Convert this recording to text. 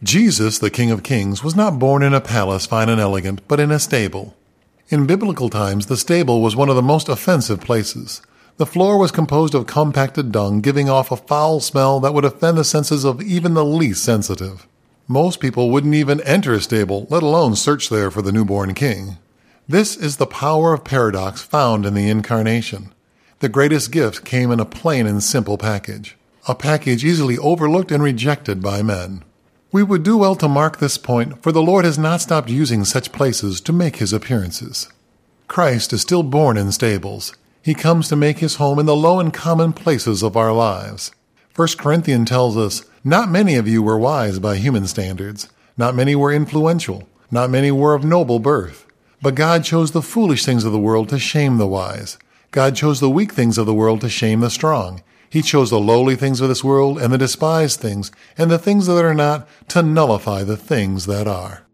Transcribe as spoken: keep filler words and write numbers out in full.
Jesus, the King of Kings, was not born in a palace fine and elegant, but in a stable. In biblical times, the stable was one of the most offensive places. The floor was composed of compacted dung, giving off a foul smell that would offend the senses of even the least sensitive. Most people wouldn't even enter a stable, let alone search there for the newborn king. This is the power of paradox found in the Incarnation. The greatest gift came in a plain and simple package, a package easily overlooked and rejected by men. We would do well to mark this point, for the Lord has not stopped using such places to make his appearances. Christ is still born in stables. He comes to make his home in the low and common places of our lives. First Corinthians tells us, "Not many of you were wise by human standards. Not many were influential. Not many were of noble birth. But God chose the foolish things of the world to shame the wise. God chose the weak things of the world to shame the strong. He chose the lowly things of this world and the despised things and the things that are not to nullify the things that are."